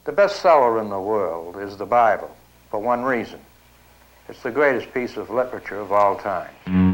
The bestseller in the world is the Bible, for one reason. It's the greatest piece of literature of all time.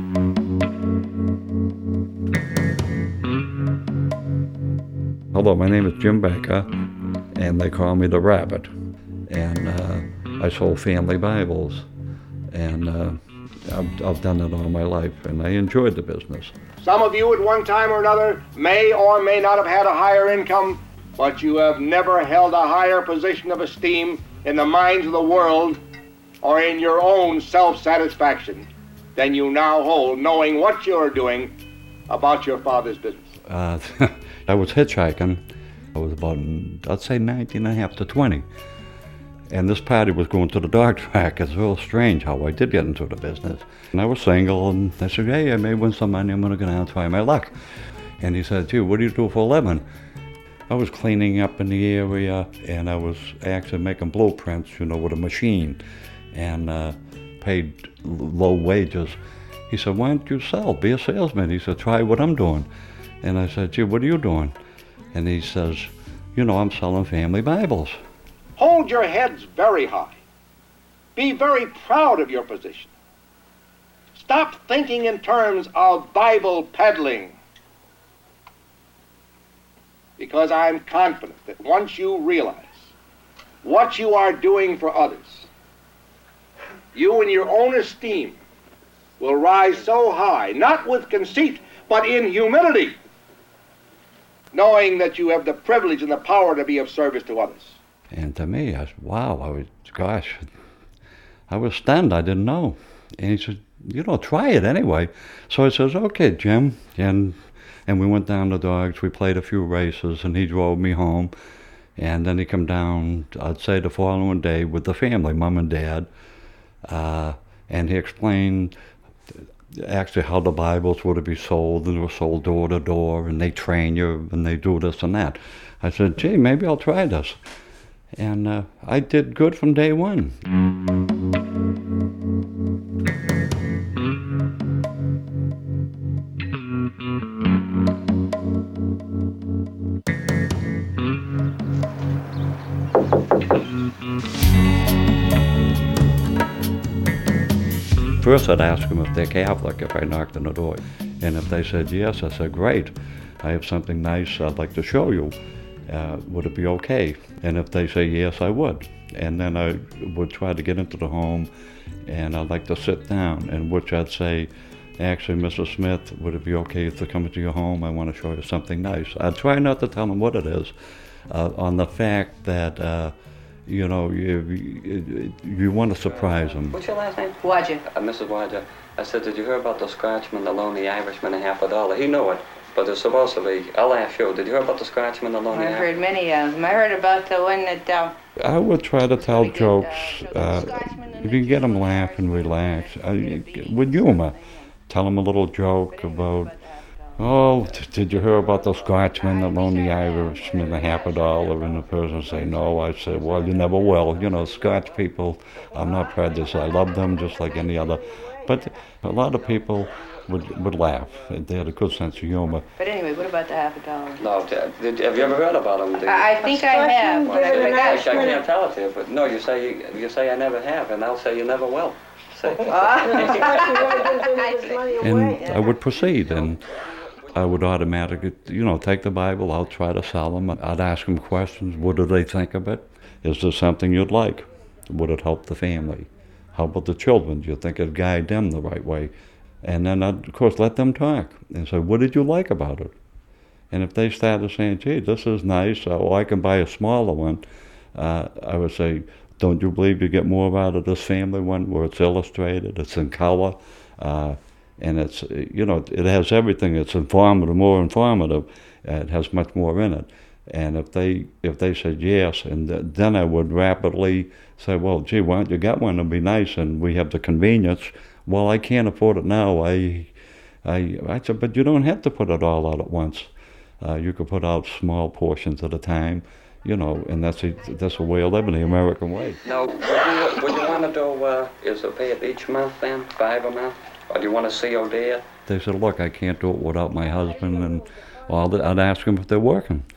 Hello, my name is Jim Baker, and they call me the Rabbit. And I sold family Bibles, and I've done it all my life, and I enjoyed the business. Some of you at one time or another may or may not have had a higher income, but you have never held a higher position of esteem in the minds of the world or in your own self-satisfaction than you now hold, knowing what you're doing about your father's business. I was hitchhiking. I was about, I'd say 19 and a half to 20. And this party was going to the dog track. It's real strange how I did get into the business. And I was single, and I said, hey, I may win some money. I'm going to go down and try my luck. And he said, gee, what do you do for a living? I was cleaning up in the area, and I was actually making blueprints, with a machine, and paid low wages. He said, why don't you sell? Be a salesman. He said, try what I'm doing. And I said, gee, what are you doing? And he says, I'm selling family Bibles. Hold your heads very high. Be very proud of your position. Stop thinking in terms of Bible peddling. Because I'm confident that once you realize what you are doing for others, you in your own esteem will rise so high, not with conceit, but in humility, knowing that you have the privilege and the power to be of service to others. And to me, I said, wow, I was stunned. I didn't know. And he said, try it anyway. So I says, okay, Jim. And we went down to dogs. We played a few races, and he drove me home. And then he come down, I'd say the following day, with the family, Mom and Dad. And he explained actually how the Bibles were to be sold, and they were sold door to door, and they train you, and they do this and that. I said, gee, maybe I'll try this. And I did good from day one. First, I'd ask them if they're Catholic if I knocked on the door. And if they said yes, I said, great. I have something nice I'd like to show you. Would it be okay? And if they say yes, I would. And then I would try to get into the home, and I'd like to sit down, in which I'd say, actually, Mrs. Smith, would it be okay to come into your home? I want to show you something nice. I'd try not to tell them what it is, on the fact that, you want to surprise them. What's your last name? Wadger. Mrs. Wadger. I said, did you hear about the Scotchman, the Lonely Irishman, $50? He knew it. But it's supposed to be, I'll ask you, did you hear about the Scotchman, the Lonely Irishman? I've heard many of them. I heard about the one that... I would try to tell jokes. If you get them laugh and relax, with humor. Tell them a little joke about, oh, did you hear about the Scotchman, the Lonely Irishman, $50? And the person say no. I say, well, you never will. Scotch people, I'm not prejudiced. I love them just like any other. But a lot of people would laugh. They had a good sense of humor. But anyway, what about the $50? No, have you ever heard about them? I think I have. I can't tell it to you, but no, you say I never have, and I'll say you never will. And I would proceed, and I would automatically, take the Bible, I'll try to sell them. I'd ask them questions. What do they think of it? Is there something you'd like? Would it help the family? How about the children? Do you think it'd guide them the right way? And then I'd, of course, let them talk and say, what did you like about it? And if they started saying, gee, this is nice, or I can buy a smaller one, I would say, don't you believe you get more out of this family one where it's illustrated, it's in color, and it's, it has everything. It's informative, more informative. It has much more in it. And if they said yes, and then I would rapidly say, well, gee, why don't you get one? It'll be nice, and we have the convenience. Well, I can't afford it now. I said, but you don't have to put it all out at once. You could put out small portions at a time, and that's a way of living, the American way. Now, what you want to do is to pay it each month then, $5 a month, or do you want to COD it? They said, look, I can't do it without my husband, and I'd ask them if they're working.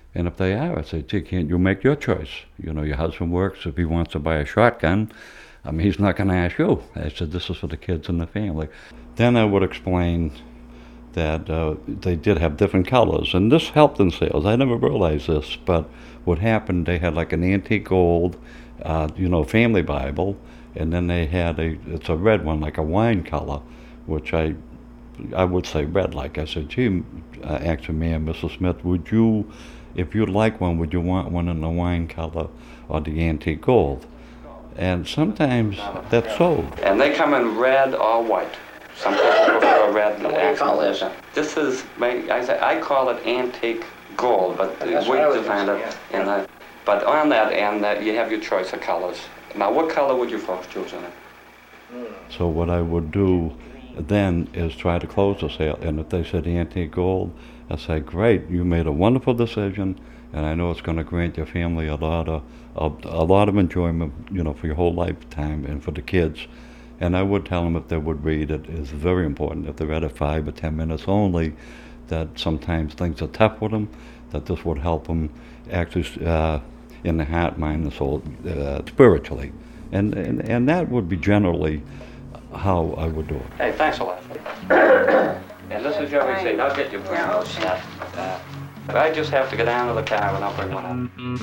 And if they are, I say, gee, can't you make your choice? You know, your husband works. If he wants to buy a shotgun, I mean, he's not going to ask you. I said, this is for the kids and the family. Then I would explain that they did have different colors, and this helped in sales. I never realized this, but what happened, they had like an antique gold, family Bible, and then they had it's a red one, like a wine color, which I would say red. Like I said, gee, actually, ma'am, Mrs. Smith, would you, if you'd like one, would you want one in the wine color or the antique gold? And sometimes that's sold. And they come in red or white. Some people prefer red. What do you call this? This is, I call it antique gold, but we designed it in the, but on that end, you have your choice of colors. Now, what color would you folks choose in it? So what I would do then is try to close the sale, and if they said antique gold, I say, great, you made a wonderful decision, and I know it's going to grant your family a lot of enjoyment, for your whole lifetime and for the kids. And I would tell them if they would read it is very important. If they read it 5 or 10 minutes only, that sometimes things are tough with them, that this would help them actually in the heart, mind, and soul, spiritually. And that would be generally how I would do it. Hey, thanks a lot. And this is your receipt. I'll get you for stuff. I just have to get down to the car and I'll bring one up.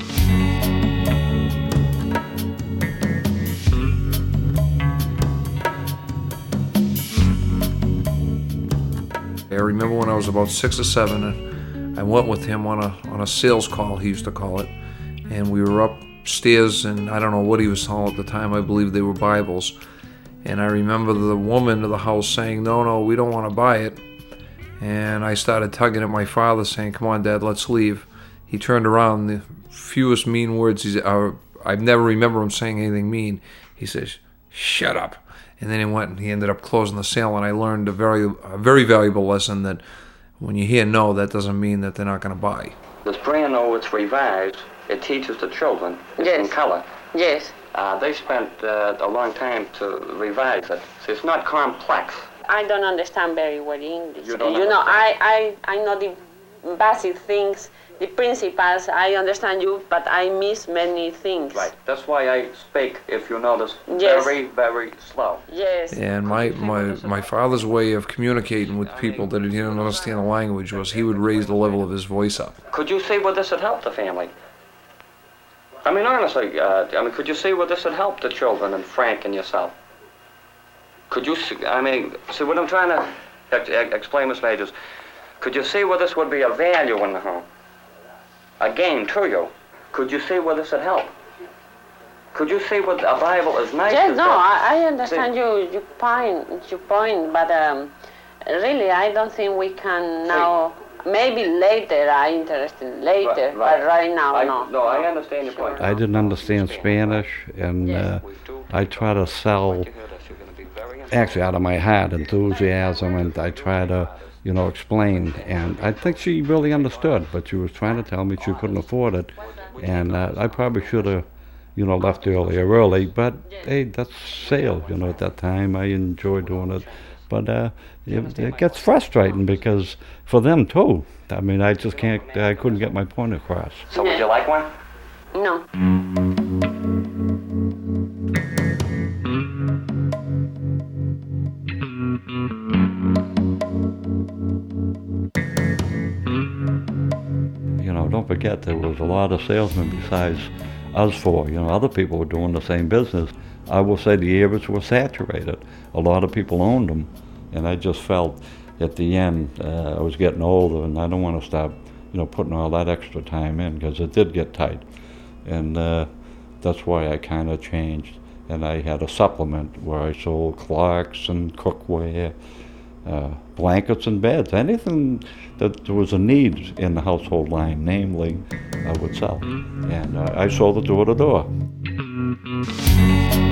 I remember when I was about 6 or 7, and I went with him on a sales call, he used to call it, and we were upstairs, and I don't know what he was selling at the time. I believe they were Bibles. And I remember the woman of the house saying, no, we don't want to buy it. And I started tugging at my father, saying, come on, Dad, let's leave. He turned around, the fewest mean words, I never remember him saying anything mean. He says, shut up. And then he went and he ended up closing the sale, and I learned a very valuable lesson that when you hear no, that doesn't mean that they're not going to buy. This brand new, it's revised. It teaches the children. It's in color. Yes. They spent a long time to revise it. So it's not complex. I don't understand very well English. You don't understand. I know the basic things, the principles. I understand you, but I miss many things. Right. That's why I speak, if you notice, Yes. very, very slow. Yes. And my father's way of communicating with people that didn't understand the language was he would raise the level of his voice up. Could you see where this would help the family? I mean, honestly, could you see where this would help the children and Frank and yourself? Could you see, see what I'm trying to explain, Miss Majors, could you see where this would be a value in the home? A gain to you? Could you see where this would help? Could you see what a Bible is nice? Yes, no, I understand your point, but really, I don't think we can now. Maybe later, I'm interested later, but right now, no. No, I understand your point. I didn't understand Spanish, and I try to sell, actually out of my heart, enthusiasm, and I try to, explain. And I think she really understood, but she was trying to tell me she couldn't afford it, and I probably should have, left early. But hey, that's sales, at that time. I enjoyed doing it. But it gets frustrating because for them too. I mean, I couldn't get my point across. So would you like one? No. Don't forget there was a lot of salesmen besides us four. Other people were doing the same business. I will say the areas were saturated. A lot of people owned them, and I just felt at the end I was getting older, and I don't want to stop, putting all that extra time in because it did get tight, and that's why I kind of changed. And I had a supplement where I sold clocks and cookware, blankets and beds, anything that there was a need in the household line, namely, I would sell. And I sold it door to door.